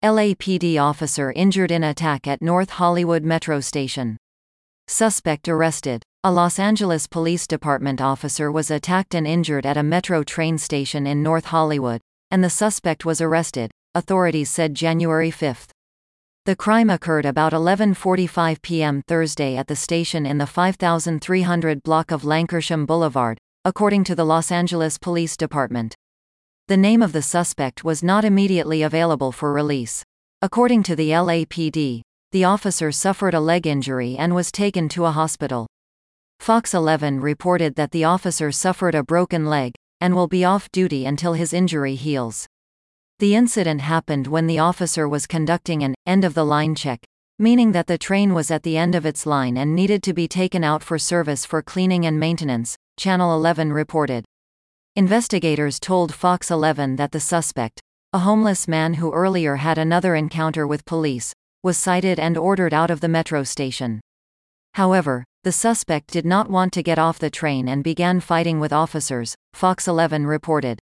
LAPD officer injured in attack at North Hollywood Metro Station. Suspect arrested. A Los Angeles Police Department officer was attacked and injured at a Metro train station in North Hollywood, and the suspect was arrested, authorities said January 5. The crime occurred about 11:45 p.m. Thursday at the station in the 5300 block of Lankershim Boulevard, according to the Los Angeles Police Department. The name of the suspect was not immediately available for release. According to the LAPD, the officer suffered a leg injury and was taken to a hospital. Fox 11 reported that the officer suffered a broken leg, and will be off duty until his injury heals. The incident happened when the officer was conducting an end-of-the-line check, meaning that the train was at the end of its line and needed to be taken out for service for cleaning and maintenance, Channel 11 reported. Investigators told Fox 11 that the suspect, a homeless man who earlier had another encounter with police, was cited and ordered out of the metro station. However, the suspect did not want to get off the train and began fighting with officers, Fox 11 reported.